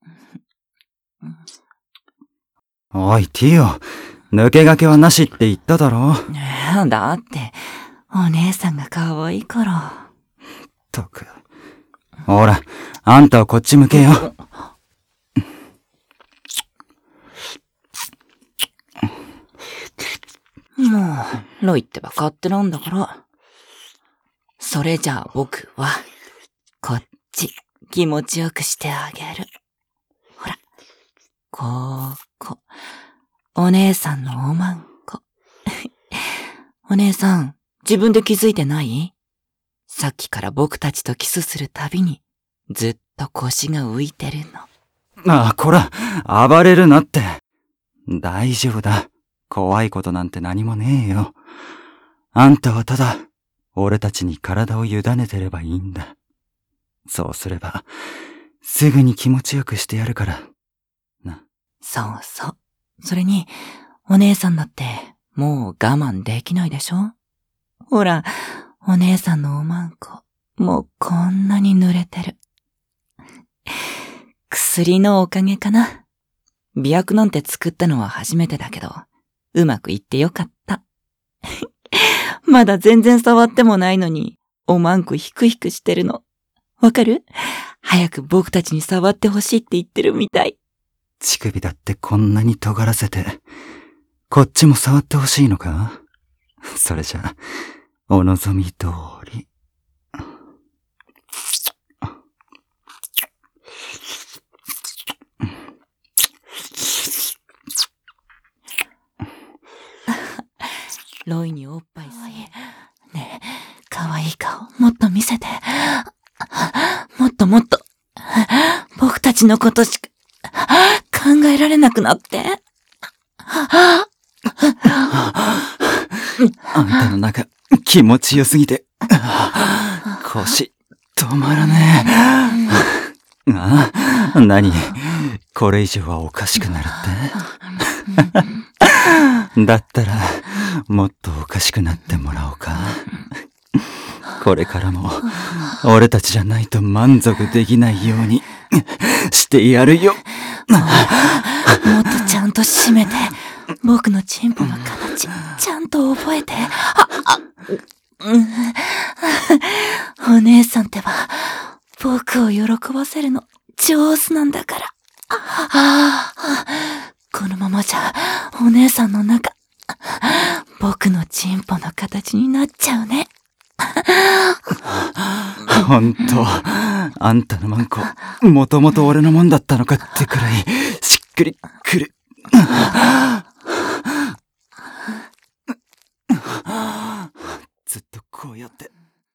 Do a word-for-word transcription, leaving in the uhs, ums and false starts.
おい、ティオ。抜け駆けはなしって言っただろ。 だって、お姉さんが可愛いから。 ったく。ほら、あんたはこっち向けよ。 もう、ロイってば勝手なんだから。それじゃあ僕は、こっち、気持ちよくしてあげる。ほら、ここ、お姉さんのおまんこ。お姉さん、自分で気づいてない？さっきから僕たちとキスするたびに、ずっと腰が浮いてるの。 ああ、こら、暴れるなって。大丈夫だ。怖いことなんて何もねえよ。あんたはただ、俺たちに体を委ねてればいいんだ。そうすれば、すぐに気持ちよくしてやるから。な。 そうそう。それに、お姉さんだって、もう我慢できないでしょ？ほら、お姉さんのおまんこ、もうこんなに濡れてる。薬のおかげかな。媚薬なんて作ったのは初めてだけど、うまくいってよかった。まだ全然触ってもないのに、おまんこヒクヒクしてるの。わかる？早く僕たちに触ってほしいって言ってるみたい。 乳首だってこんなに尖らせて、こっちも触ってほしいのか？それじゃ、お望み通り。 ロイにおっぱいする。ねえ、かわいい顔、もっと見せて。もっともっと。僕たちのことしか考えられなくなって。 あんたの中、気持ちよすぎて、腰、止まらねえ。ああ、何？これ以上はおかしくなるってだったら、もっとおかしくなってもらおうか。これからも、俺たちじゃないと満足できないように、してやるよ。 もっとちゃんと締めて、僕のチンポの形、ちゃんと覚えて。あ、あ、うん、お姉さんってば、僕を喜ばせるの上手なんだから。ああ、このままじゃ、お姉さんの中、僕のチンポの形になっちゃうね。 ほんと、あんたのマンコ、もともと俺のもんだったのかってくらい、しっくりくる。ずっとこうやって、